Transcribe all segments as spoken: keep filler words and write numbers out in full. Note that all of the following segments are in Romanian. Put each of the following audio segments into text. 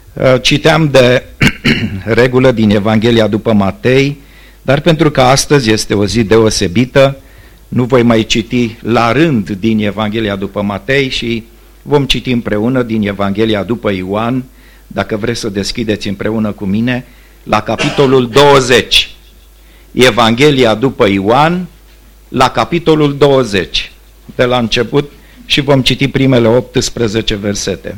Citeam de regulă din Evanghelia după Matei, dar pentru că astăzi este o zi deosebită, nu voi mai citi la rând din Evanghelia după Matei și vom citi împreună din Evanghelia după Ioan, dacă vreți să deschideți împreună cu mine, la capitolul douăzeci. Evanghelia după Ioan, la capitolul douăzeci, de la început, și vom citi primele optsprezece versete.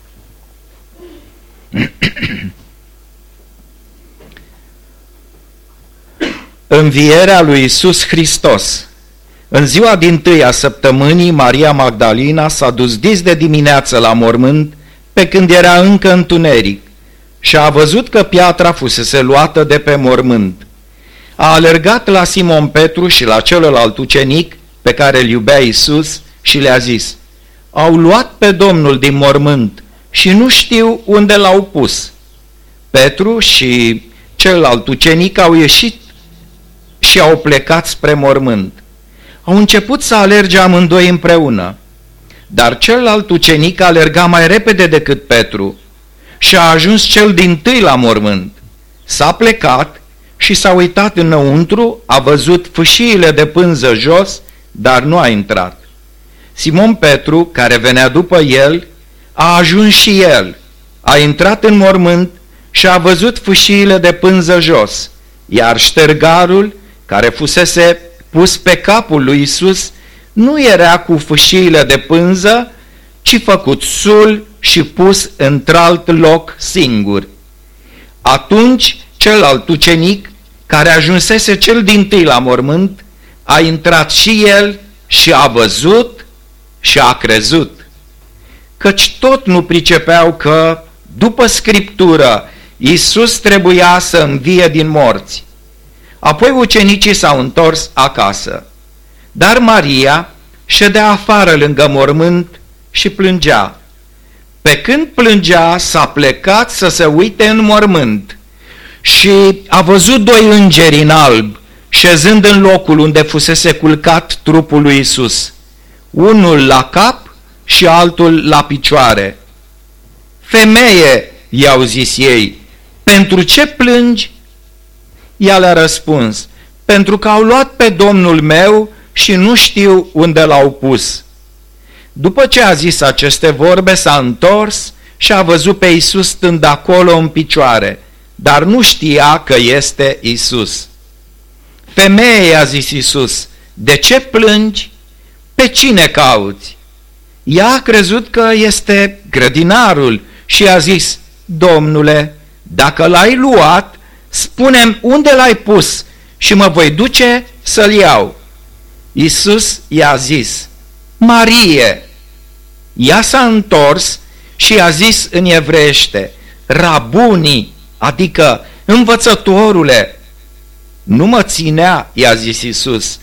Învierea lui Iisus Hristos. În ziua dintâi a săptămânii, Maria Magdalena s-a dus dis de dimineață la mormânt, pe când era încă întuneric, și a văzut că piatra fusese luată de pe mormânt. A alergat la Simon Petru și la celălalt ucenic pe care îl iubea Iisus și le-a zis: au luat pe Domnul din mormânt și nu știu unde l-au pus. Petru și celălalt ucenic au ieșit și au plecat spre mormânt. Au început să alerge amândoi împreună, dar celălalt ucenic alerga mai repede decât Petru și a ajuns cel dintâi la mormânt. S-a plecat și s-a uitat înăuntru, a văzut fâșiile de pânză jos, dar nu a intrat. Simon Petru, care venea după el, a ajuns și el, a intrat în mormânt și a văzut fâșiile de pânză jos, iar ștergarul, care fusese pus pe capul lui Iisus, nu era cu fâșiile de pânză, ci făcut sul și pus într-alt loc singur. Atunci celălalt ucenic, care ajunsese cel dintâi la mormânt, a intrat și el și a văzut și a crezut, căci tot nu pricepeau că, după Scriptură, Iisus trebuia să învie din morți. Apoi ucenicii s-au întors acasă, dar Maria ședea afară lângă mormânt și plângea. Pe când plângea, s-a plecat să se uite în mormânt și a văzut doi îngeri în alb, șezând în locul unde fusese culcat trupul lui Iisus, unul la cap și altul la picioare. Femeie, i-au zis ei, pentru ce plângi? Ea le-a răspuns: pentru că au luat pe Domnul meu și nu știu unde l-au pus. După ce a zis aceste vorbe, s-a întors și a văzut pe Iisus stând acolo în picioare, dar nu știa că este Iisus. Femeie, a zis Iisus, de ce plângi? Pe cine cauți? Ea a crezut că este grădinarul și a zis: Domnule, dacă l-ai luat, spune-mi unde l-ai pus și mă voi duce să-l iau. Iisus i-a zis: Marie! Ea s-a întors și i-a zis în evreiește: Rabuni, adică învățătorule. Nu mă ținea, i-a zis Iisus,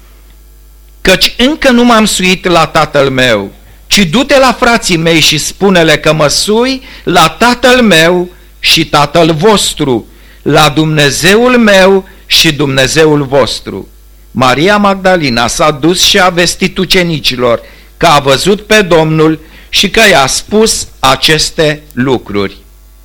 căci încă nu m-am suit la tatăl meu, ci du-te la frații mei și spune-le că mă sui la tatăl meu și tatăl vostru, la Dumnezeul meu și Dumnezeul vostru. Maria Magdalena s-a dus și a vestit ucenicilor că a văzut pe Domnul și că i-a spus aceste lucruri.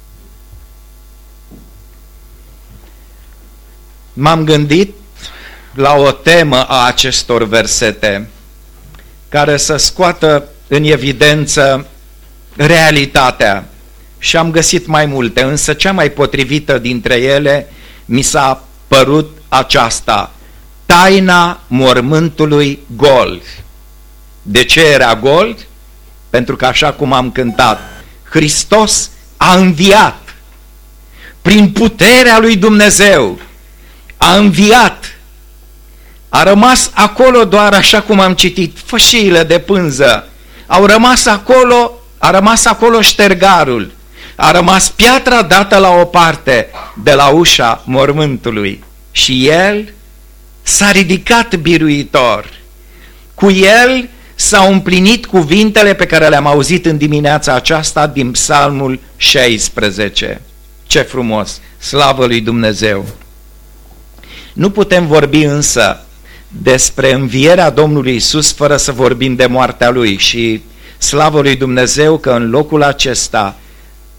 M-am gândit la o temă a acestor versete care să scoată în evidență realitatea și am găsit mai multe, însă cea mai potrivită dintre ele mi s-a părut aceasta: taina mormântului gol. De ce era gol? Pentru că, așa cum am cântat, Hristos a înviat prin puterea lui Dumnezeu, a înviat. A rămas acolo doar, așa cum am citit, fâșiile de pânză. Au rămas acolo, a rămas acolo ștergarul. A rămas piatra dată la o parte de la ușa mormântului. Și el s-a ridicat biruitor. Cu el s-au împlinit cuvintele pe care le-am auzit în dimineața aceasta din Psalmul șaisprezece. Ce frumos! Slavă lui Dumnezeu! Nu putem vorbi însă despre învierea Domnului Iisus fără să vorbim de moartea Lui și slavă lui Dumnezeu că în locul acesta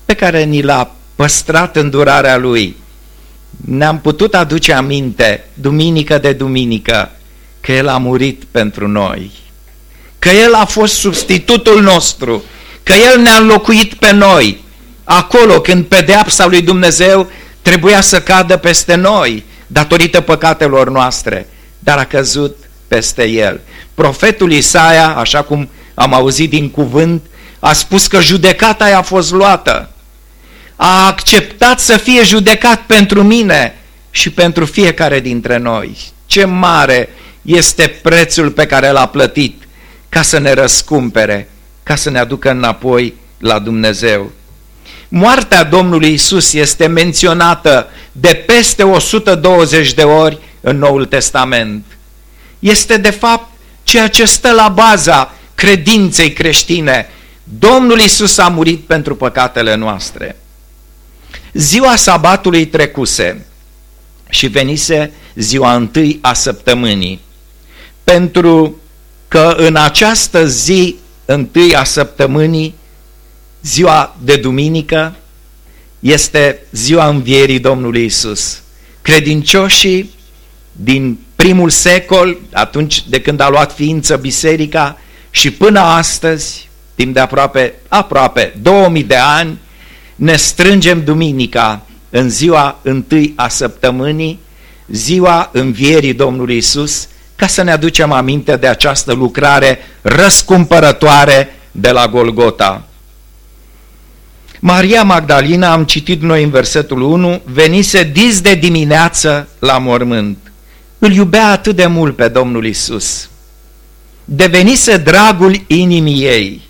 pe care ni l-a păstrat în durarea Lui, ne-am putut aduce aminte, duminică de duminică, că El a murit pentru noi, că El a fost substitutul nostru, că El ne-a înlocuit pe noi, acolo când pedeapsa lui Dumnezeu trebuia să cadă peste noi, datorită păcatelor noastre, dar a căzut peste El. Profetul Isaia, așa cum am auzit din cuvânt, a spus că judecata i-a fost luată. A acceptat să fie judecat pentru mine și pentru fiecare dintre noi. Ce mare este prețul pe care l-a plătit ca să ne răscumpere, ca să ne aducă înapoi la Dumnezeu. Moartea Domnului Iisus este menționată de peste o sută douăzeci de ori în Noul Testament. Este de fapt ceea ce stă la baza credinței creștine. Domnul Iisus a murit pentru păcatele noastre. Ziua sabatului trecuse și venise ziua întâi a săptămânii, pentru că în această zi întâi a săptămânii, ziua de duminică, este ziua învierii Domnului Iisus. Credincioșii din primul secol, atunci de când a luat ființă biserica, și până astăzi, timp de aproape, aproape două mii de ani, ne strângem duminica în ziua întâi a săptămânii, ziua învierii Domnului Iisus, ca să ne aducem aminte de această lucrare răscumpărătoare de la Golgota. Maria Magdalena, am citit noi în versetul unu, venise dis de dimineață la mormânt. Îl iubea atât de mult pe Domnul Iisus. Devenise dragul inimii ei.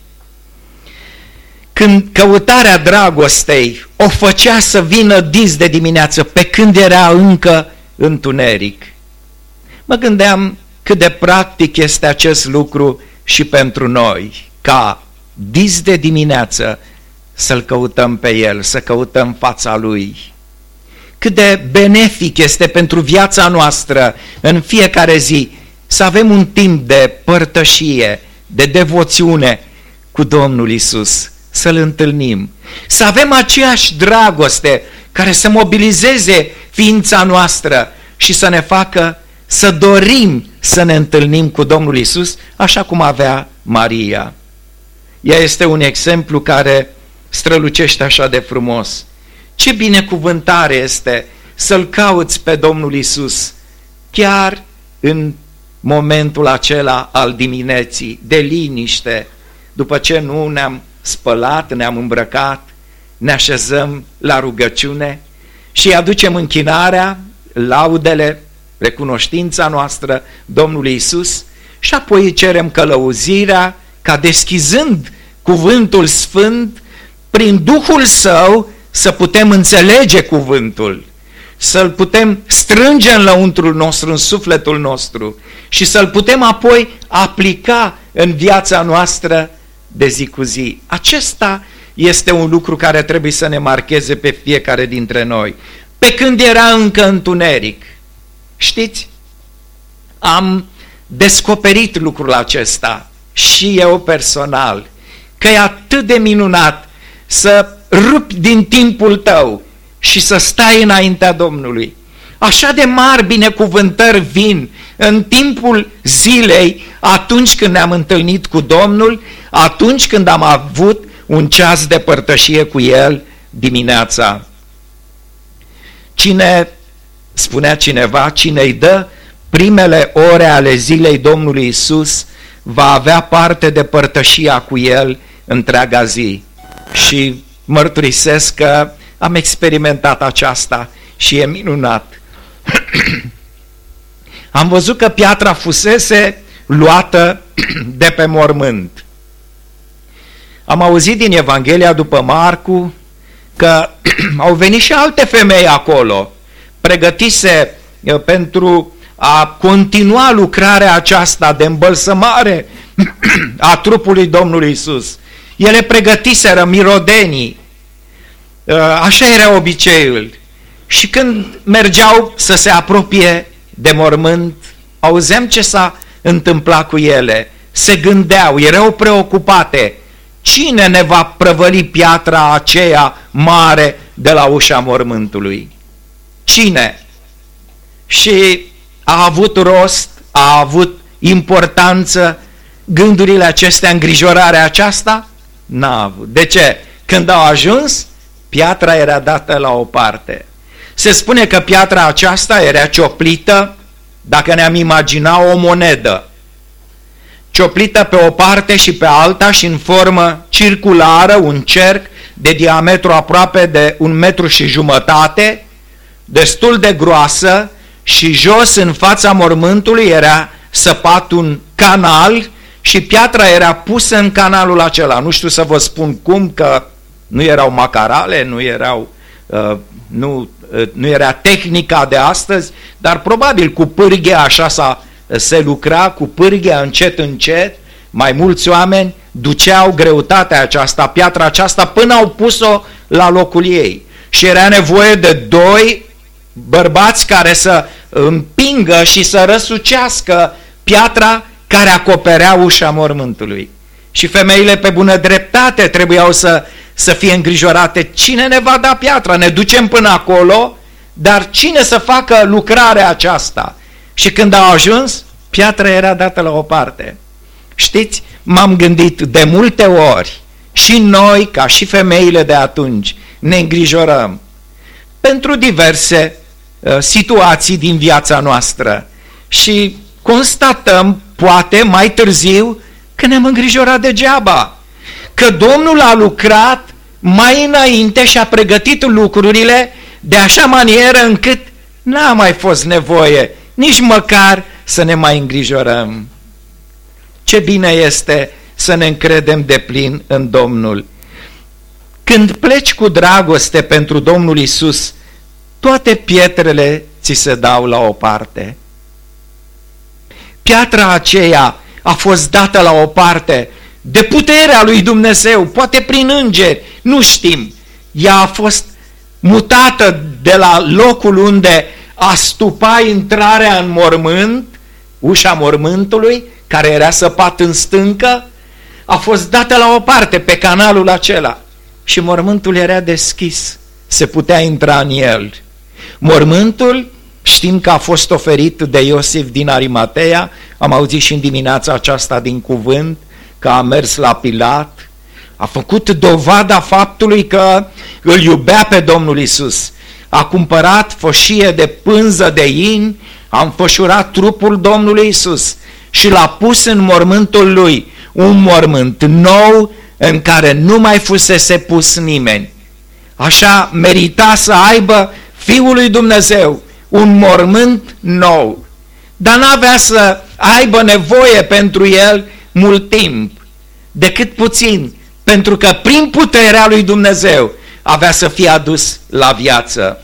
Când căutarea dragostei o făcea să vină dis de dimineață, pe când era încă întuneric. Mă gândeam cât de practic este acest lucru și pentru noi, ca dis de dimineață să-L căutăm pe El, să căutăm fața Lui. Cât de benefic este pentru viața noastră în fiecare zi să avem un timp de părtășie, de devoțiune cu Domnul Iisus, să-L întâlnim, să avem aceeași dragoste care să mobilizeze ființa noastră și să ne facă să dorim să ne întâlnim cu Domnul Iisus, așa cum avea Maria. Ea este un exemplu care strălucește așa de frumos. Ce binecuvântare este să-L cauți pe Domnul Iisus chiar în momentul acela al dimineții, de liniște, după ce nu ne-am spălat, ne-am îmbrăcat, ne așezăm la rugăciune și aducem închinarea, laudele, recunoștința noastră Domnului Iisus și apoi îi cerem călăuzirea ca, deschizând cuvântul sfânt, prin Duhul Său să putem înțelege cuvântul, să-l putem strânge în lăuntrul nostru, în sufletul nostru și să-l putem apoi aplica în viața noastră de zi cu zi. Acesta este un lucru care trebuie să ne marcheze pe fiecare dintre noi. Pe când era încă întuneric, știți, am descoperit lucrul acesta și eu personal, că e atât de minunat să rupi din timpul tău și să stai înaintea Domnului. Așa de mari binecuvântări vin în timpul zilei, atunci când ne-am întâlnit cu Domnul, atunci când am avut un ceas de părtășie cu El dimineața. Cine, spunea cineva, cine îi dă primele ore ale zilei Domnului Iisus, va avea parte de părtășia cu El întreaga zi. Și mărturisesc că am experimentat aceasta și e minunat. Am văzut că piatra fusese luată de pe mormânt. Am auzit din Evanghelia după Marcu că au venit și alte femei acolo, pregătise pentru a continua lucrarea aceasta de îmbălsămare a trupului Domnului Iisus. Ele pregătiseră mirodenii, așa era obiceiul. Și când mergeau să se apropie de mormânt, auzeam ce s-a întâmplat cu ele. Se gândeau, erau preocupate. cine ne va prăvăli piatra aceea mare de la ușa mormântului? Cine? Și a avut rost, a avut importanță gândurile acestea, îngrijorarea aceasta? N-a avut. De ce? Când au ajuns, piatra era dată la o parte. Se spune că piatra aceasta era cioplită, dacă ne-am imagina o monedă, cioplită pe o parte și pe alta și în formă circulară, un cerc de diametru aproape de un metru și jumătate, destul de groasă, și jos în fața mormântului era săpat un canal și piatra era pusă în canalul acela. Nu știu să vă spun cum, că nu erau macarale, nu erau uh, nu, uh, nu era tehnica de astăzi, dar probabil cu pârghie așa s-a, se lucra, cu pârghie încet încet, mai mulți oameni duceau greutatea aceasta, piatra aceasta, până au pus-o la locul ei. Și era nevoie de doi bărbați care să împingă și să răsucească piatra care acoperea ușa mormântului. Și femeile pe bună dreptate trebuiau să, să fie îngrijorate. Cine ne va da piatra? Ne ducem până acolo, dar cine să facă lucrarea aceasta? Și când au ajuns, piatra era dată la o parte. Știți, m-am gândit de multe ori, și noi, ca și femeile de atunci, ne îngrijorăm pentru diverse uh, situații din viața noastră și constatăm, poate mai târziu, că ne-am îngrijorat degeaba, că Domnul a lucrat mai înainte și a pregătit lucrurile de așa manieră încât n-a mai fost nevoie nici măcar să ne mai îngrijorăm. Ce bine este să ne încredem deplin în Domnul. Când pleci cu dragoste pentru Domnul Iisus, toate pietrele ți se dau la o parte. Piatra aceea a fost dată la o parte de puterea lui Dumnezeu, poate prin îngeri, nu știm. Ea a fost mutată de la locul unde astupa intrarea în mormânt, ușa mormântului, care era săpat în stâncă, a fost dată la o parte pe canalul acela și mormântul era deschis, se putea intra în el. Mormântul, știm că a fost oferit de Iosif din Arimatea, am auzit și în dimineața aceasta din cuvânt că a mers la Pilat, a făcut dovada faptului că îl iubea pe Domnul Iisus, a cumpărat fășie de pânză de in, a înfășurat trupul Domnului Iisus și l-a pus în mormântul lui, un mormânt nou în care nu mai fusese pus nimeni. Așa merita să aibă Fiul lui Dumnezeu un mormânt nou, dar n-avea să aibă nevoie pentru el mult timp, decât puțin, pentru că prin puterea lui Dumnezeu avea să fie adus la viață.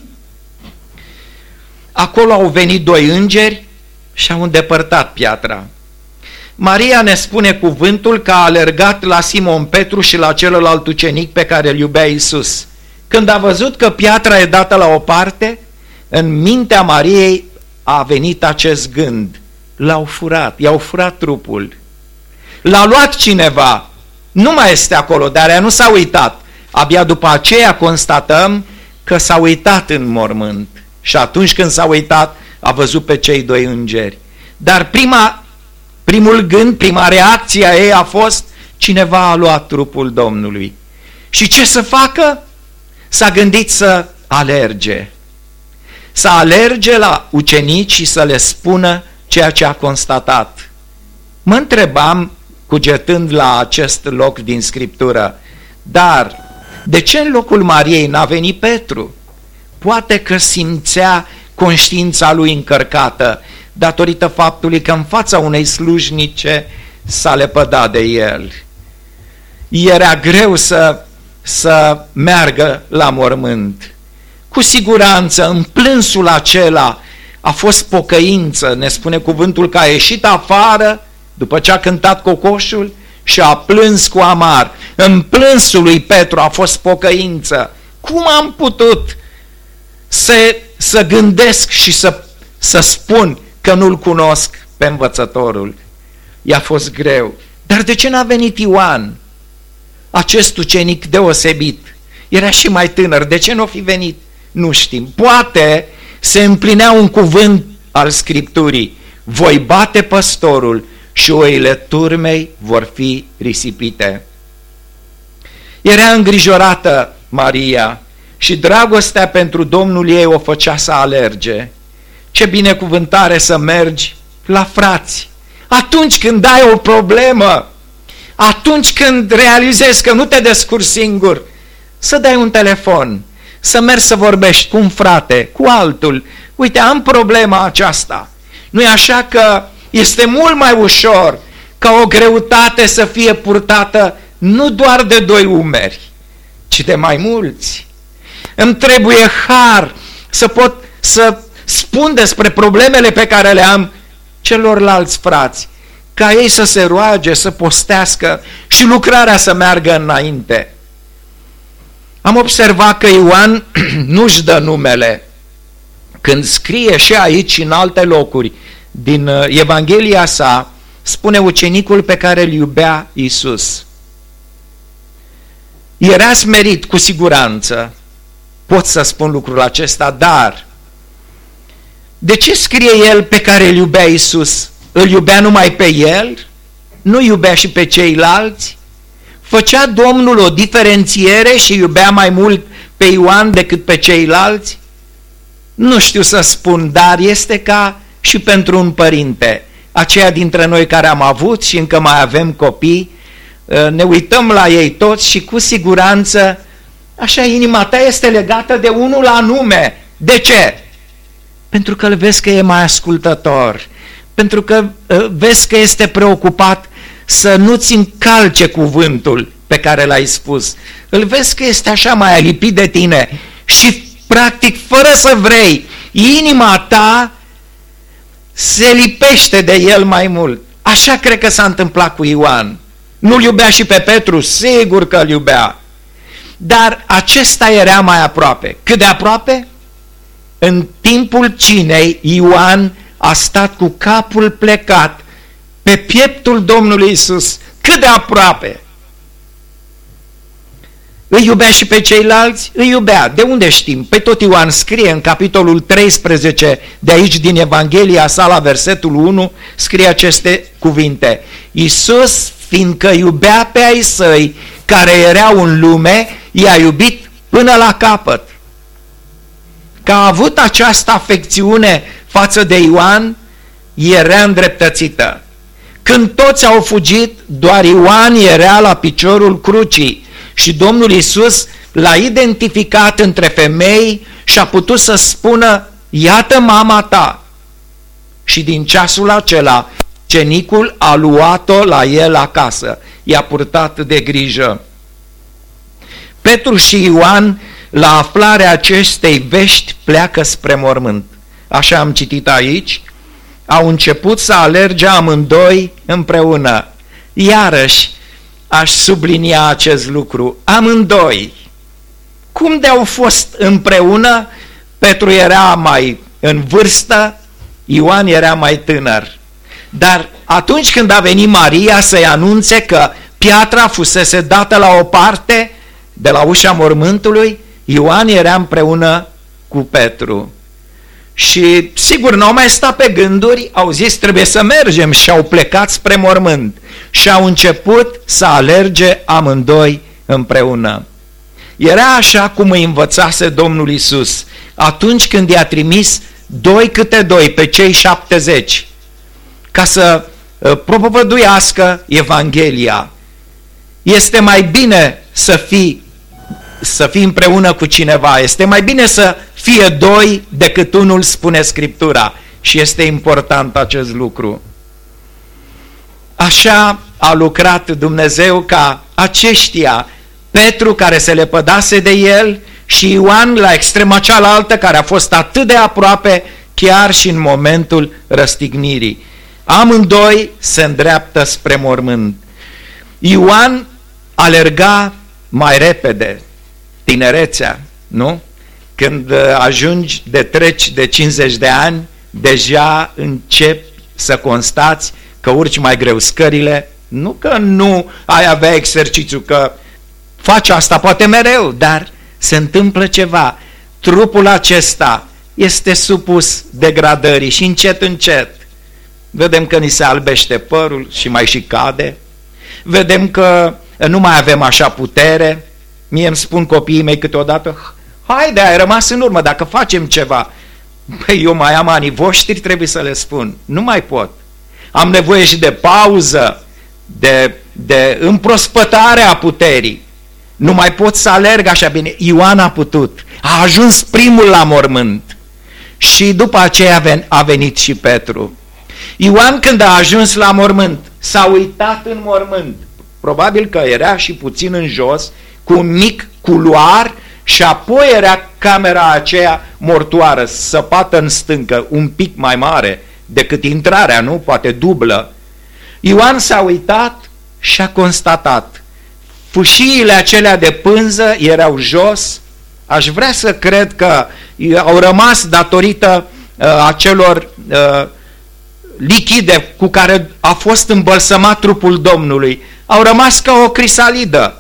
Acolo au venit doi îngeri și au îndepărtat piatra. Maria, ne spune cuvântul, că a alergat la Simon Petru și la celălalt ucenic pe care îl iubea Iisus. Când a văzut că piatra e dată la o parte, în mintea Mariei a venit acest gând: l-au furat, i-au furat trupul. L-a luat cineva, nu mai este acolo, dar ea nu s-a uitat. Abia după aceea constatăm că s-a uitat în mormânt și atunci când s-a uitat a văzut pe cei doi îngeri. Dar prima, primul gând, prima reacție a ei a fost: cineva a luat trupul Domnului. Și ce să facă? S-a gândit să alerge. Să alerge la ucenici și să le spună ceea ce a constatat. Mă întrebam, cugetând la acest loc din Scriptură, dar de ce în locul Mariei n-a venit Petru? Poate că simțea conștiința lui încărcată, datorită faptului că în fața unei slujnice s-a lepădat de el. Era greu să, să meargă la mormânt. Cu siguranță, în plânsul acela a fost pocăință. Ne spune cuvântul că a ieșit afară după ce a cântat cocoșul și a plâns cu amar. În plânsul lui Petru a fost pocăință. Cum am putut să, să gândesc și să, să spun că nu-l cunosc pe învățătorul? I-a fost greu. Dar de ce n-a venit Ioan? acest ucenic deosebit? Era și mai tânăr, de ce nu fi venit? Nu știm. Poate se împlinea un cuvânt al Scripturii: voi bate păstorul și oile turmei vor fi risipite. Era îngrijorată Maria și dragostea pentru Domnul ei o făcea să alerge. Ce binecuvântare să mergi la frați atunci când ai o problemă, atunci când realizezi că nu te descurci singur, să dai un telefon, să mergi să vorbești cu un frate, cu altul. Uite, am problema aceasta. Nu-i așa că este mult mai ușor ca o greutate să fie purtată nu doar de doi umeri, ci de mai mulți. Îmi trebuie har să pot să spun despre problemele pe care le am celorlalți frați, ca ei să se roage, să postească și lucrarea să meargă înainte. Am observat că Ioan nu-și dă numele. Când scrie și aici și în alte locuri din Evanghelia sa, spune ucenicul pe care îl iubea Iisus. Era smerit, cu siguranță, pot să spun lucrul acesta, dar de ce scrie el pe care îl iubea Iisus? Îl iubea numai pe el? Nu iubea și pe ceilalți? Făcea Domnul o diferențiere și iubea mai mult pe Ioan decât pe ceilalți? Nu știu să spun, dar este ca și pentru un părinte. Aceia dintre noi care am avut și încă mai avem copii, ne uităm la ei toți și cu siguranță așa inima ta este legată de unul anume. De ce? Pentru că îl vezi că e mai ascultător, pentru că vezi că este preocupat să nu-ți încalce cuvântul pe care l-ai spus. Îl vezi că este așa mai alipit de tine și practic, fără să vrei, inima ta se lipește de el mai mult. Așa cred că s-a întâmplat cu Ioan. Nu-l iubea și pe Petru? Sigur că îl iubea. Dar acesta era mai aproape. Cât de aproape? În timpul cinei, Ioan a stat cu capul plecat pe pieptul Domnului Iisus. Cât de aproape! Îi iubea și pe ceilalți? Îi iubea. De unde știm? Pe tot Ioan scrie în capitolul treisprezece de aici din Evanghelia sa, la versetul unu, scrie aceste cuvinte: Iisus, fiindcă iubea pe ai săi care erau în lume, i-a iubit până la capăt. Că a avut această afecțiune față de Ioan, era îndreptățită. Când toți au fugit, doar Ioan era la piciorul crucii și Domnul Iisus l-a identificat între femei și a putut să spună: iată mama ta. Și din ceasul acela, ucenicul a luat-o la el acasă, i-a purtat de grijă. Petru și Ioan, la aflarea acestei vești, pleacă spre mormânt. Așa am citit aici. Au început să alerge amândoi împreună. Iarăși aș sublinia acest lucru. Amândoi. Cum de au fost împreună? Petru era mai în vârstă, Ioan era mai tânăr. Dar atunci când a venit Maria să-i anunțe că piatra fusese dată la o parte de la ușa mormântului, Ioan era împreună cu Petru. Și sigur n-au mai stat pe gânduri, au zis trebuie să mergem și au plecat spre mormânt și au început să alerge amândoi împreună. Era așa cum îi învățase Domnul Iisus atunci când i-a trimis doi câte doi pe cei șaptezeci ca să propovăduiască Evanghelia. Este mai bine să fii să fii împreună cu cineva, este mai bine să fie doi decât unul, spune Scriptura, și este important acest lucru. Așa a lucrat Dumnezeu ca aceștia, Petru care se lepădase de el și Ioan la extrema cealaltă care a fost atât de aproape chiar și în momentul răstignirii. Amândoi se îndreaptă spre mormânt. Ioan alerga mai repede, tinerețea, nu? Când ajungi de treci de cincizeci de ani, deja începi să constați că urci mai greu scările, nu că nu ai avea exercițiu, că face asta poate mereu, dar se întâmplă ceva. Trupul acesta este supus degradării și încet, încet vedem că ni se albește părul și mai și cade. Vedem că nu mai avem așa putere. Mie îmi spun copiii mei câteodată, haide, ai rămas în urmă, dacă facem ceva. Păi eu mai am anii voștri, trebuie să le spun. Nu mai pot. Am nevoie și de pauză, de, de împrospătare a puterii. Nu mai pot să alerg așa bine. Ioan a putut. A ajuns primul la mormânt. Și după aceea a venit și Petru. Ioan, când a ajuns la mormânt, s-a uitat în mormânt. Probabil că era și puțin în jos, cu un mic culoar, și apoi era camera aceea mortoară, săpată în stâncă, un pic mai mare decât intrarea, nu? Poate dublă. Ioan s-a uitat și a constatat. Fâșiile acelea de pânză erau jos. Aș vrea să cred că au rămas datorită uh, acelor uh, lichide cu care a fost îmbălsămat trupul Domnului. Au rămas ca o crisalidă.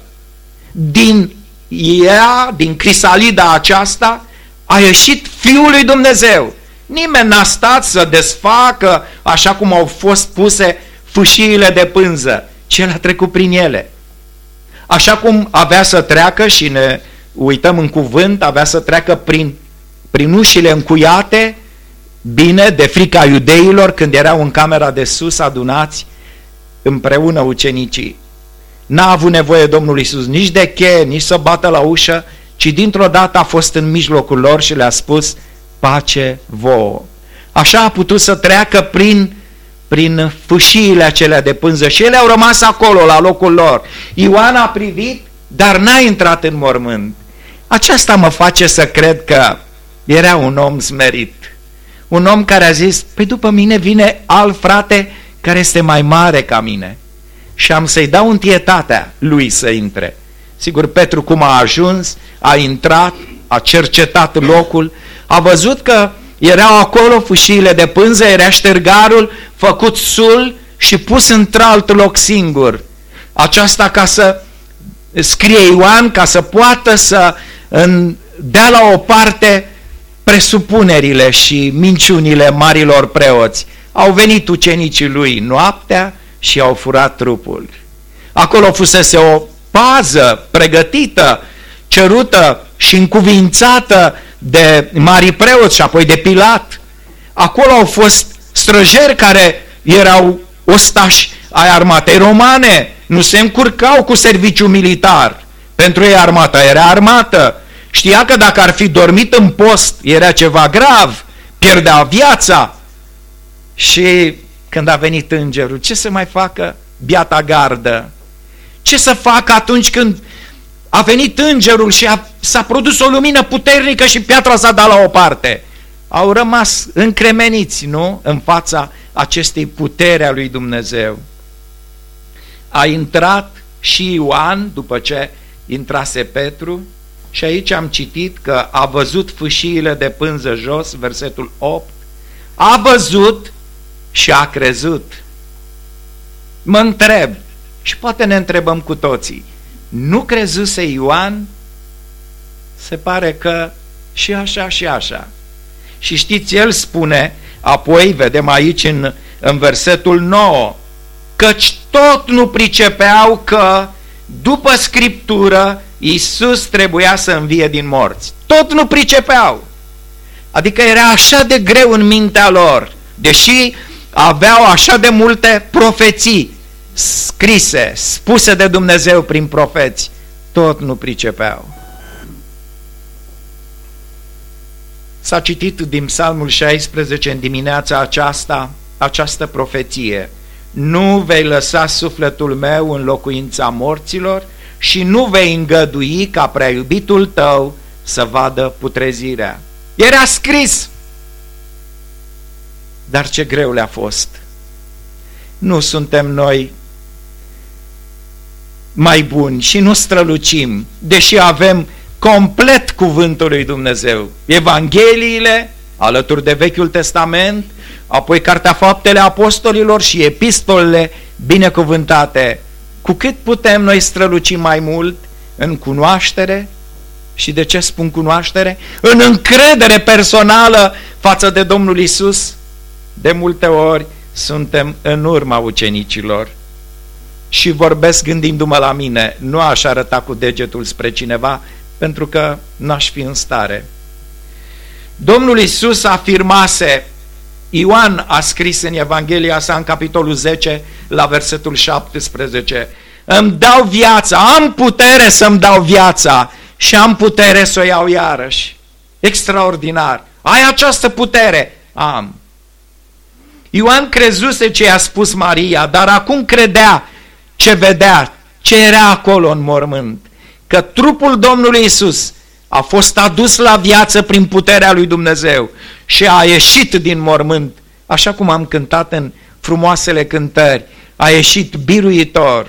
Din ea, din crisalida aceasta, a ieșit Fiul lui Dumnezeu. Nimeni n-a stat să desfacă așa cum au fost puse fâșiile de pânză, ci El a trecut prin ele. Așa cum avea să treacă, și ne uităm în cuvânt, avea să treacă prin, prin ușile încuiate, bine, de frica iudeilor, când erau în camera de sus adunați împreună ucenicii. N-a avut nevoie Domnul Iisus nici de cheie, nici să bată la ușă, ci dintr-o dată a fost în mijlocul lor și le-a spus, pace vouă. Așa a putut să treacă prin, prin fâșiile acelea de pânză și ele au rămas acolo, la locul lor. Ioan a privit, dar n-a intrat în mormânt. Aceasta mă face să cred că era un om smerit. Un om care a zis, păi după mine vine alt frate care este mai mare ca mine. Și am să-i dau întietatea lui să intre. Sigur, Petru cum a ajuns, a intrat, a cercetat locul, a văzut că erau acolo fâșiile de pânză, era ștergarul făcut sul și pus într-alt loc singur. Aceasta ca să, scrie Ioan, ca să poată să dea la o parte presupunerile și minciunile marilor preoți. Au venit ucenicii lui noaptea și au furat trupul. Acolo fusese o pază pregătită, cerută și încuvințată de mari preoți și apoi de Pilat. Acolo au fost străjeri care erau ostași ai armatei romane, nu se încurcau cu serviciu militar. Pentru ei armata era armată. Știa că dacă ar fi dormit în post era ceva grav, pierdea viața. Și când a venit îngerul, ce să mai facă biata gardă? Ce să facă atunci când a venit îngerul și a, s-a produs o lumină puternică și piatra s-a dat la o parte? Au rămas încremeniți, nu? În fața acestei puteri a lui Dumnezeu. A intrat și Ioan, după ce intrase Petru, și aici am citit că a văzut fâșiile de pânză jos, versetul opt, a văzut și a crezut. Mă întreb, și poate ne întrebăm cu toții, nu crezuse Ioan? Se pare că și așa și așa. Și știți, el spune, apoi vedem aici în, în versetul nouă, căci tot nu pricepeau că după Scriptură Iisus trebuia să învie din morți. Tot nu pricepeau. Adică era așa de greu în mintea lor, deși aveau așa de multe profeții scrise, spuse de Dumnezeu prin profeți, tot nu pricepeau. S-a citit din Psalmul șaisprezece în dimineața aceasta, această profeție. Nu vei lăsa sufletul meu în locuința morților și nu vei îngădui ca prea iubitul tău să vadă putrezirea. Era scris. Dar ce greu le-a fost. Nu suntem noi mai buni și nu strălucim, deși avem complet cuvântul lui Dumnezeu. Evangheliile, alături de Vechiul Testament, apoi Cartea Faptele Apostolilor și epistolele binecuvântate. Cu cât putem noi străluci mai mult, În cunoaștere. Și de ce spun cunoaștere? În încredere personală față de Domnul Iisus. De multe ori suntem în urma ucenicilor. Și vorbesc gândindu-mă la mine, nu aș arăta cu degetul spre cineva, pentru că n-aș fi în stare. Domnul Iisus afirmase, Ioan a scris în Evanghelia sa în capitolul zece, la versetul șaptesprezece, îmi dau viața, am putere să-mi dau viața și am putere să o iau iarăși. Extraordinar! Ai această putere? Am. Ioan crezuse ce i-a spus Maria, dar acum credea ce vedea, ce era acolo în mormânt, că trupul Domnului Iisus a fost adus la viață prin puterea lui Dumnezeu și a ieșit din mormânt, așa cum am cântat în frumoasele cântări, a ieșit biruitor.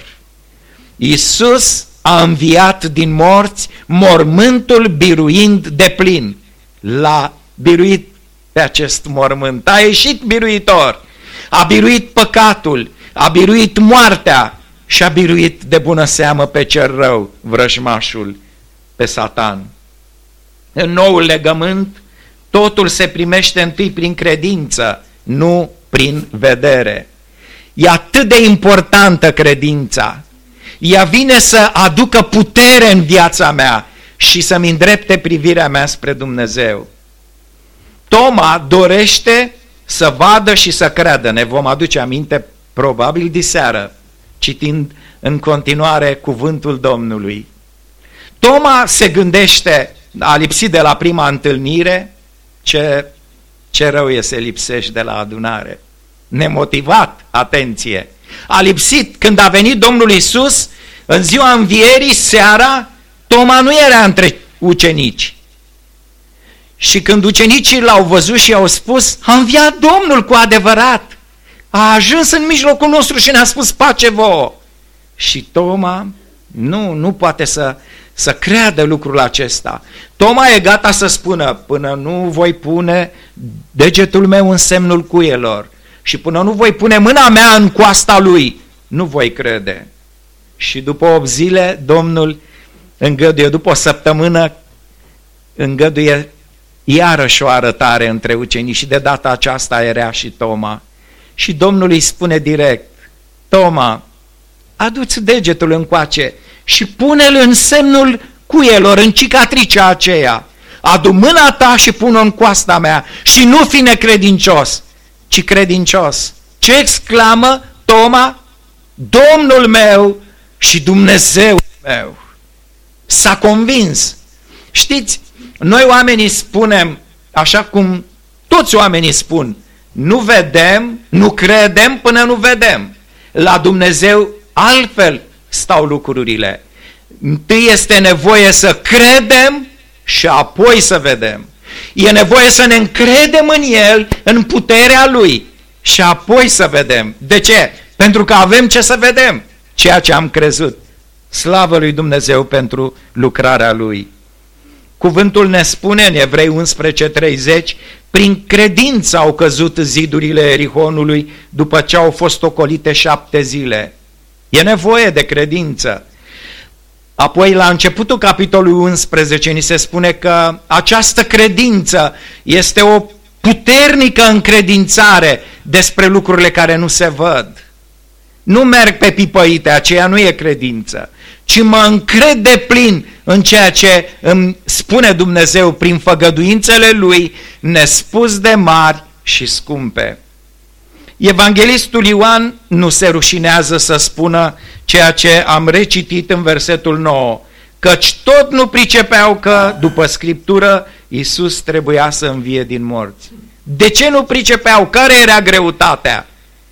Iisus a înviat din morți, mormântul biruind de plin. L-a biruit pe acest mormânt, a ieșit biruitor, a biruit păcatul, a biruit moartea și a biruit de bună seamă pe cel rău, vrăjmașul, pe Satan. În noul legământ, totul se primește întâi prin credință, nu prin vedere. E atât de importantă credința. Ea vine să aducă putere în viața mea și să-mi îndrepte privirea mea spre Dumnezeu. Toma dorește să vadă și să creadă. Ne vom aduce aminte probabil diseară, citind în continuare cuvântul Domnului. Toma se gândește, a lipsit de la prima întâlnire, ce, ce rău e să lipsești de la adunare. Nemotivat, atenție. A lipsit când a venit Domnul Iisus, în ziua învierii, seara, Toma nu era între ucenici. Și când ucenicii l-au văzut și i-au spus, a înviat Domnul cu adevărat, a ajuns în mijlocul nostru și ne-a spus pace vouă. Și Toma nu, nu poate să, să creadă lucrul acesta. Toma e gata să spună, până nu voi pune degetul meu în semnul cuielor și până nu voi pune mâna mea în coasta lui, nu voi crede. Și după opt zile, Domnul îngăduie, după o săptămână, îngăduie iarăși o arătare între ucenici și de data aceasta era și Toma. Și Domnul îi spune direct, Toma, adu-ți degetul încoace și pune-l în semnul cuielor, în cicatricea aceea. Adu mâna ta și pune-o în coasta mea și nu fi necredincios, ci credincios. Ce exclamă Toma? Domnul meu și Dumnezeul meu. S-a convins. Știți, noi oamenii spunem, așa cum toți oamenii spun, nu vedem, nu credem până nu vedem. La Dumnezeu altfel stau lucrurile. Întâi este nevoie să credem și apoi să vedem. E nevoie să ne încredem în El, în puterea Lui și apoi să vedem. De ce? Pentru că avem ce să vedem, ceea ce am crezut. Slavă lui Dumnezeu pentru lucrarea Lui. Cuvântul ne spune în Evrei unsprezece treizeci, prin credință au căzut zidurile Erihonului după ce au fost ocolite șapte zile. E nevoie de credință. Apoi, la începutul capitolului unsprezece, ni se spune că această credință este o puternică încredințare despre lucrurile care nu se văd. Nu merg pe pipăite, aceea nu e credință, ci mă încred de plin în ceea ce îmi spune Dumnezeu prin făgăduințele Lui, nespus de mari și scumpe. Evanghelistul Ioan nu se rușinează să spună ceea ce am recitit în versetul nouă, căci tot nu pricepeau că, după Scriptură, Iisus trebuia să învie din morți. De ce nu pricepeau? Care era greutatea?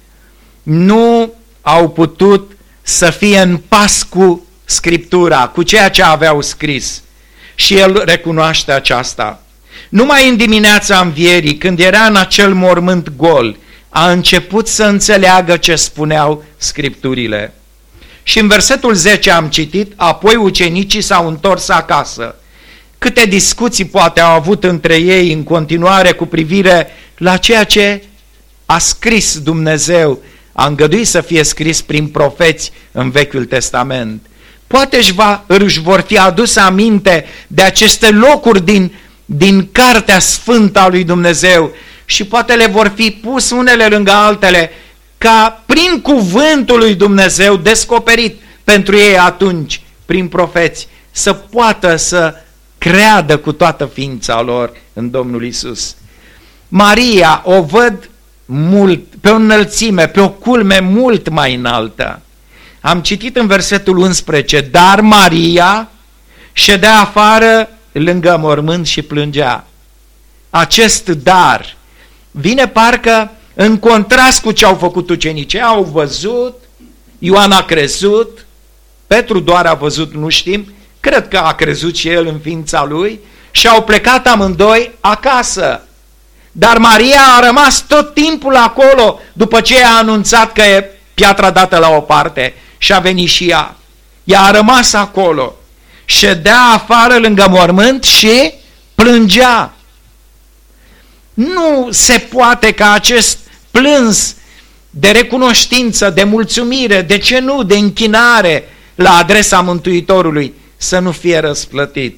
Nu au putut să fie în pas cu Scriptura, cu ceea ce aveau scris. Și el recunoaște aceasta. Numai în dimineața învierii, când era în acel mormânt gol, a început să înțeleagă ce spuneau Scripturile. Și în versetul zece am citit, apoi ucenicii s-au întors acasă. Câte discuții poate au avut între ei în continuare cu privire la ceea ce a scris Dumnezeu, a îngăduit să fie scris prin profeți în Vechiul Testament. poate își, va, își vor fi adus aminte de aceste locuri din, din Cartea Sfântă a lui Dumnezeu și poate le vor fi pus unele lângă altele, ca prin cuvântul lui Dumnezeu descoperit pentru ei atunci, prin profeți, să poată să creadă cu toată ființa lor în Domnul Iisus. Maria o văd mult, pe o înălțime, pe o culme mult mai înaltă. Am citit în versetul unsprezece, dar Maria ședea afară lângă mormânt și plângea. Acest dar vine parcă în contrast cu ce au făcut ucenicii. Au văzut, Ioan a crezut, Petru doar a văzut, nu știm, cred că a crezut și el în ființa lui și au plecat amândoi acasă. Dar Maria a rămas tot timpul acolo după ce a anunțat că e piatra dată la o parte și a venit și ea. Ea a rămas acolo, ședea afară lângă mormânt și plângea. Nu se poate ca acest plâns de recunoștință, de mulțumire, de ce nu, de închinare la adresa Mântuitorului să nu fie răsplătit.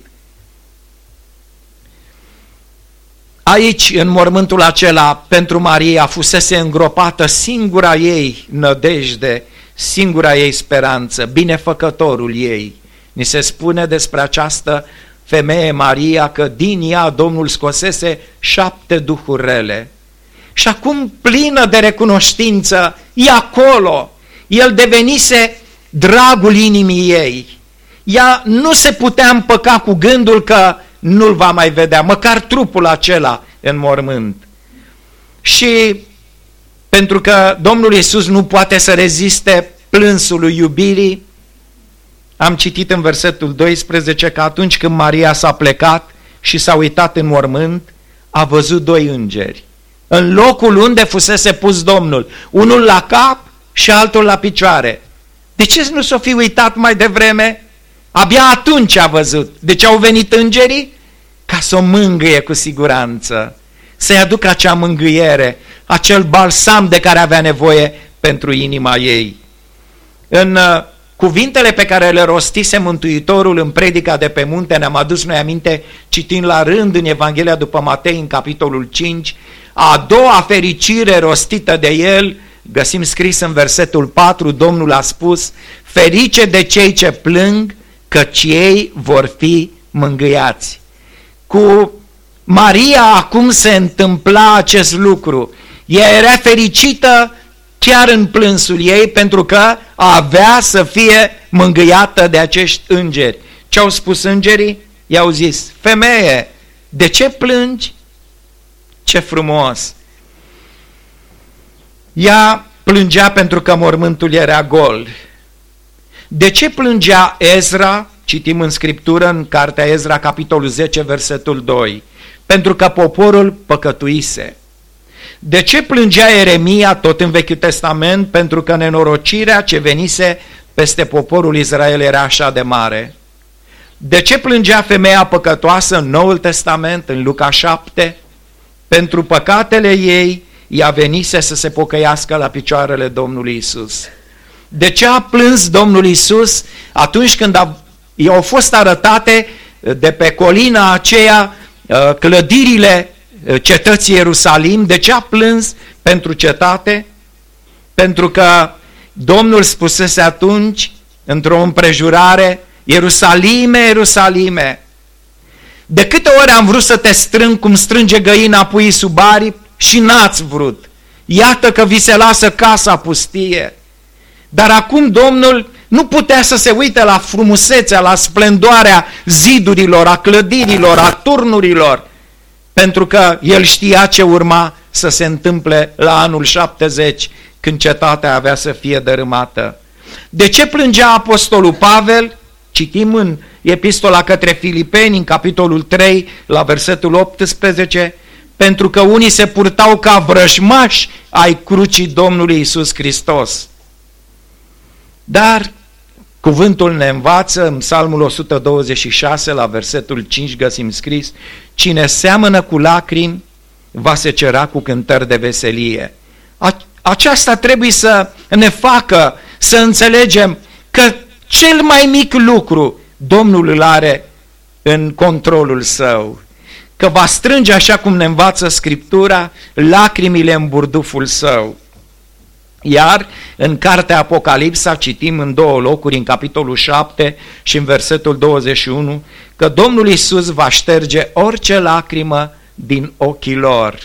Aici, în mormântul acela, pentru Maria fusese îngropată singura ei nădejde, singura ei speranță, binefăcătorul ei. Ni se spune despre această femeie Maria că din ea Domnul scosese șapte duhuri rele. Și acum, plină de recunoștință, e acolo. El devenise dragul inimii ei. Ea nu se putea împăca cu gândul că nu-l va mai vedea, măcar trupul acela în mormânt. Și pentru că Domnul Iisus nu poate să reziste plânsului iubirii, am citit în versetul doisprezece că atunci când Maria s-a plecat și s-a uitat în mormânt, a văzut doi îngeri, în locul unde fusese pus Domnul, unul la cap și altul la picioare. De ce nu s-o fi uitat mai devreme? Abia atunci a văzut. De ce au venit îngerii? Ca să o mângâie cu siguranță, să-i aducă acea mângâiere, acel balsam de care avea nevoie pentru inima ei. În uh, cuvintele pe care le rostise Mântuitorul în predica de pe munte, ne-am adus noi aminte citind la rând în Evanghelia după Matei, în capitolul cinci, a doua fericire rostită de el, găsim scris în versetul patru, Domnul a spus, ferice de cei ce plâng, căci ei vor fi mângâiați. Cu Maria acum se întâmpla acest lucru. Ea era fericită chiar în plânsul ei pentru că avea să fie mângâiată de acești îngeri. Ce au spus îngerii? I-au zis, femeie, de ce plângi? Ce frumos! Ea plângea pentru că mormântul era gol. De ce plângea Ezra? Citim în Scriptură, în cartea Ezra, capitolul zece, versetul doi. Pentru că poporul păcătuise. De ce plângea Ieremia, tot în Vechiul Testament? Pentru că nenorocirea ce venise peste poporul Israel era așa de mare. De ce plângea femeia păcătoasă în Noul Testament, în Luca șapte? Pentru păcatele ei, ea venise să se pocăiască la picioarele Domnului Isus. De ce a plâns Domnul Isus atunci când a, i-au fost arătate de pe colina aceea clădirile cetății Ierusalim? De ce a plâns pentru cetate? Pentru că Domnul spusese atunci, într-o împrejurare, Ierusalime, Ierusalime, de câte ori am vrut să te strâng cum strânge găina puii sub aripi și n-ați vrut. Iată că vi se lasă casa pustie. Dar acum Domnul nu putea să se uite la frumusețea, la splendoarea zidurilor, a clădirilor, a turnurilor, pentru că el știa ce urma să se întâmple la anul șaptezeci, când cetatea avea să fie dărâmată. De ce plângea apostolul Pavel? Citim în epistola către Filipeni, în capitolul trei, la versetul optsprezece, pentru că unii se purtau ca vrăjmași ai crucii Domnului Iisus Hristos. Dar cuvântul ne învață, în Psalmul o sută douăzeci și șase, la versetul cinci găsim scris, cine seamănă cu lacrimi, va secera cu cântări de veselie. Aceasta trebuie să ne facă să înțelegem că cel mai mic lucru Domnul îl are în controlul său, că va strânge, așa cum ne învață Scriptura, lacrimile în burduful său. Iar în cartea Apocalipsa citim în două locuri, în capitolul șapte și în versetul douăzeci și unu, că Domnul Iisus va șterge orice lacrimă din ochii lor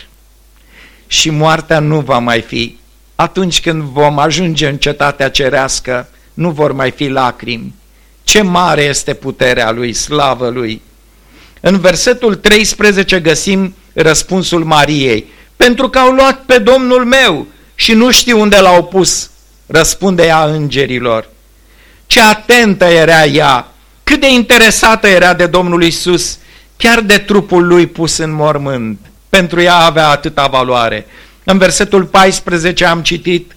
și moartea nu va mai fi. Atunci când vom ajunge în cetatea cerească, nu vor mai fi lacrimi. Ce mare este puterea Lui, slavă Lui! În versetul treisprezece găsim răspunsul Mariei. Pentru că au luat pe Domnul meu și nu știu unde l-au pus, răspunde ea îngerilor. Ce atentă era ea, cât de interesată era de Domnul Iisus, chiar de trupul Lui pus în mormânt. Pentru ea avea atâta valoare. În versetul paisprezece am citit: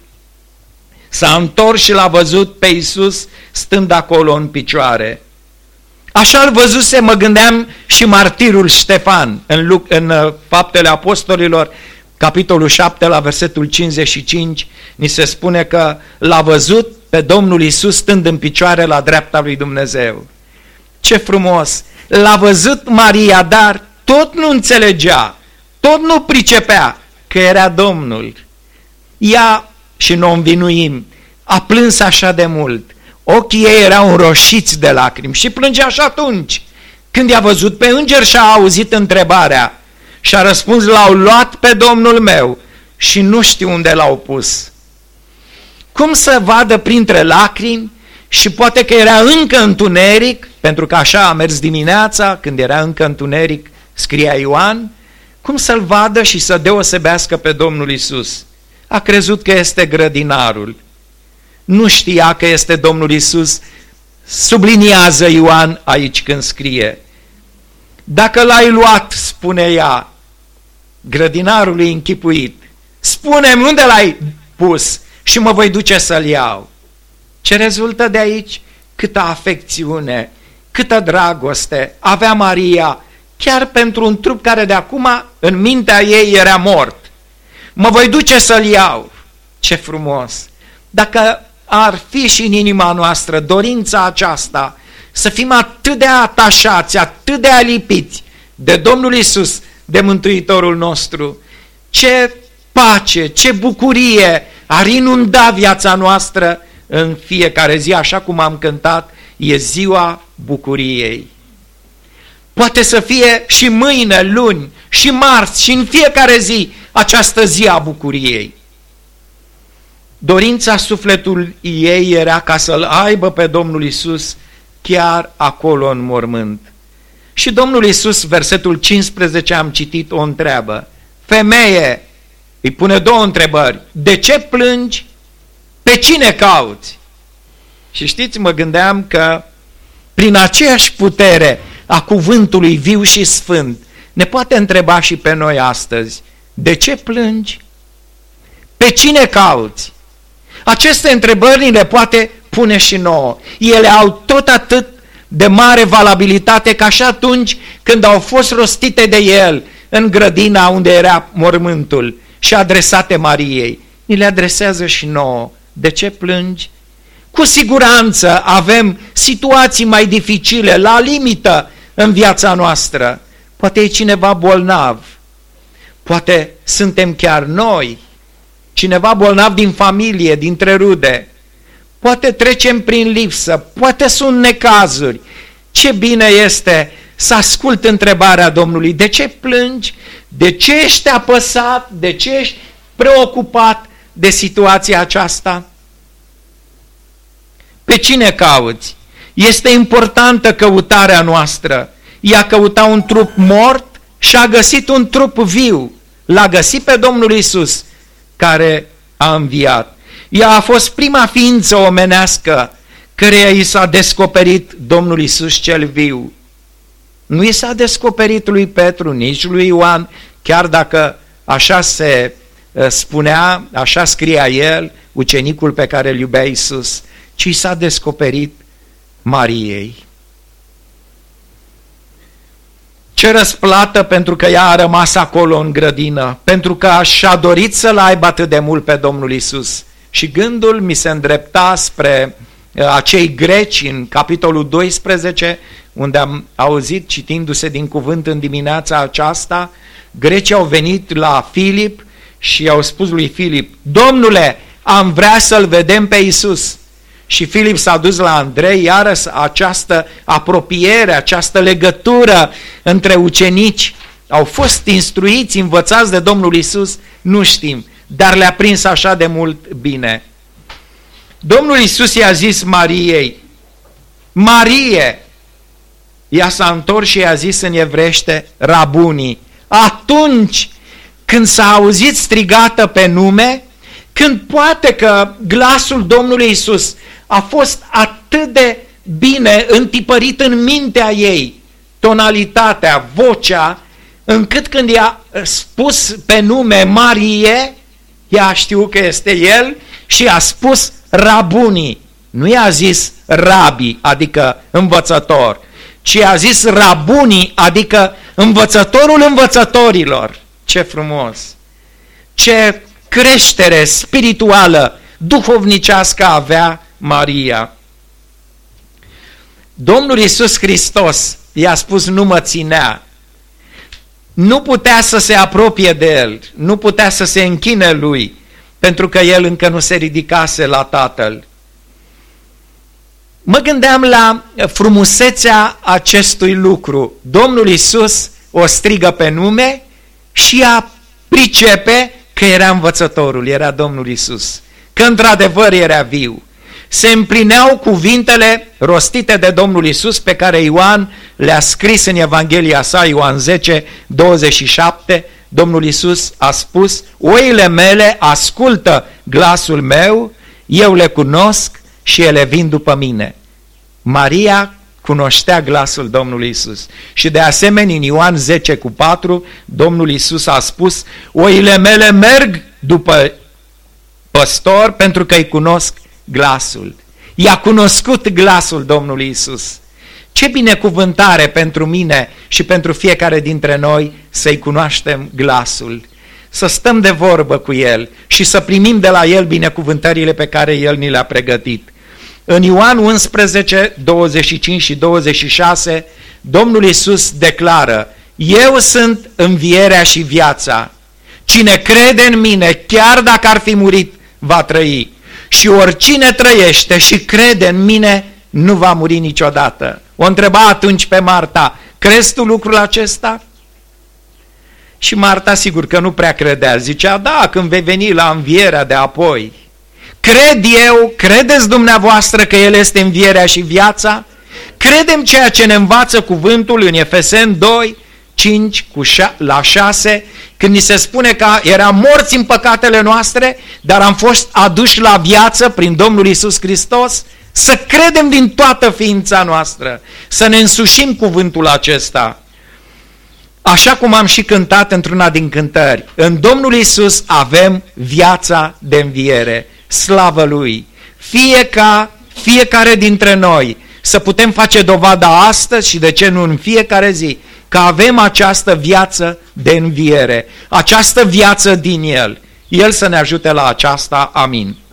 s-a întors și l-a văzut pe Iisus stând acolo în picioare. Așa-l văzuse, mă gândeam, și martirul Ștefan în, Luc, în Faptele Apostolilor, capitolul șapte, la versetul cincizeci și cinci, ni se spune că l-a văzut pe Domnul Iisus stând în picioare la dreapta lui Dumnezeu. Ce frumos! L-a văzut Maria, dar tot nu înțelegea, tot nu pricepea că era Domnul. Ea, și nu o învinuim, a plâns așa de mult. Ochii ei erau înroșiți de lacrimi și plângea și atunci când i-a văzut pe înger și a auzit întrebarea și a răspuns: l-au luat pe Domnul meu și nu știu unde l-au pus. Cum să vadă printre lacrimi și poate că era încă întuneric, pentru că așa a mers dimineața când era încă întuneric, scria Ioan, cum să-l vadă și să deosebească pe Domnul Iisus? A crezut că este grădinarul. Nu știa că este Domnul Iisus, subliniază Ioan aici când scrie. Dacă l-ai luat, spune ea, grădinarului închipuit, spune-mi unde l-ai pus și mă voi duce să-l iau. Ce rezultă de aici? Câtă afecțiune, câtă dragoste avea Maria, chiar pentru un trup care de acum în mintea ei era mort. Mă voi duce să-l iau. Ce frumos! Dacă ar fi și în inima noastră dorința aceasta, să fim atât de atașați, atât de alipiți de Domnul Iisus, de Mântuitorul nostru, ce pace, ce bucurie ar inunda viața noastră în fiecare zi, așa cum am cântat, e ziua bucuriei. Poate să fie și mâine, luni, și marți, și în fiecare zi această zi a bucuriei. Dorința sufletului ei era ca să-l aibă pe Domnul Iisus chiar acolo în mormânt. Și Domnul Iisus, versetul cincisprezece, am citit, o întreabă: femeie, îi pune două întrebări, de ce plângi? Pe cine cauți? Și știți, mă gândeam că prin aceeași putere a cuvântului viu și sfânt ne poate întreba și pe noi astăzi: de ce plângi? Pe cine cauți? Aceste întrebări ni le poate pune și nouă. Ele au tot atât de mare valabilitate ca și atunci când au fost rostite de el în grădina unde era mormântul și adresate Mariei. Ni le adresează și nouă. De ce plângi? Cu siguranță avem situații mai dificile, la limită în viața noastră. Poate e cineva bolnav, poate suntem chiar noi, cineva bolnav din familie, dintre rude, poate trecem prin lipsă, poate sunt necazuri. Ce bine este să ascult întrebarea Domnului: de ce plângi? De ce ești apăsat? De ce ești preocupat de situația aceasta? Pe cine cauți? Este importantă căutarea noastră. Ea căuta un trup mort și a găsit un trup viu. L-a găsit pe Domnul Iisus, care a înviat. Ea a fost prima ființă omenească căreia i s-a descoperit Domnul Iisus cel viu. Nu i s-a descoperit lui Petru, nici lui Ioan, chiar dacă așa se spunea, așa scria el, ucenicul pe care îl iubea Iisus, ci i s-a descoperit Mariei. Ce răsplată pentru că ea a rămas acolo în grădină, pentru că și-a dorit să-l aibă atât de mult pe Domnul Iisus. Și gândul mi se îndrepta spre acei greci în capitolul doisprezece, unde am auzit citindu-se din cuvânt în dimineața aceasta, grecii au venit la Filip și au spus lui Filip: Domnule, am vrea să-L vedem pe Iisus. Și Filip s-a dus la Andrei, iarăși această apropiere, această legătură între ucenici. Au fost instruiți, învățați de Domnul Iisus, nu știm, dar le-a prins așa de mult bine. Domnul Iisus i-a zis Mariei: Marie! Ea s-a întors și i-a zis în evrește: Rabuni. Atunci când s-a auzit strigată pe nume, când poate că glasul Domnului Iisus a fost atât de bine întipărit în mintea ei, tonalitatea, vocea, încât când i-a spus pe nume Marie, ea a știut că este el și a spus Rabuni. Nu i-a zis Rabi, adică învățător, ci a zis Rabuni, adică învățătorul învățătorilor. Ce frumos! Ce creștere spirituală, duhovnicească avea Maria. Domnul Iisus Hristos i-a spus: nu mă ținea. Nu putea să se apropie de el, nu putea să se închine lui, pentru că el încă nu se ridicase la Tatăl. Mă gândeam la frumusețea acestui lucru. Domnul Iisus o strigă pe nume și ea pricepe că era învățătorul, era Domnul Iisus, că într-adevăr era viu. Se împlineau cuvintele rostite de Domnul Iisus pe care Ioan le-a scris în Evanghelia sa, Ioan zece, douăzeci și șapte. Domnul Iisus a spus: oile mele ascultă glasul meu, eu le cunosc și ele vin după mine. Maria cunoștea glasul Domnului Iisus. Și de asemenea în Ioan zece cu patru, Domnul Iisus a spus: oile mele merg după păstor pentru că îi cunosc glasul. I-a cunoscut glasul Domnului Iisus. Ce binecuvântare pentru mine și pentru fiecare dintre noi să-i cunoaștem glasul, să stăm de vorbă cu El și să primim de la El binecuvântările pe care El ni le-a pregătit. În Ioan unsprezece, douăzeci și cinci și douăzeci și șase, Domnul Iisus declară: eu sunt învierea și viața. Cine crede în mine, chiar dacă ar fi murit, va trăi. Și oricine trăiește și crede în mine, nu va muri niciodată. O întreba atunci pe Marta: crezi tu lucrul acesta? Și Marta sigur că nu prea credea. Zicea: da, când vei veni la învierea de apoi. Cred eu, credeți dumneavoastră că El este învierea și viața? Credem ceea ce ne învață cuvântul în Efeseni doi, cinci la șase, când ni se spune că eram morți în păcatele noastre, dar am fost aduși la viață prin Domnul Iisus Hristos. Să credem din toată ființa noastră, să ne însușim cuvântul acesta. Așa cum am și cântat într-una din cântări, în Domnul Iisus avem viața de înviere. Slavă Lui! Fie ca fiecare dintre noi să putem face dovada astăzi și de ce nu în fiecare zi, că avem această viață de înviere, această viață din El. El să ne ajute la aceasta. Amin.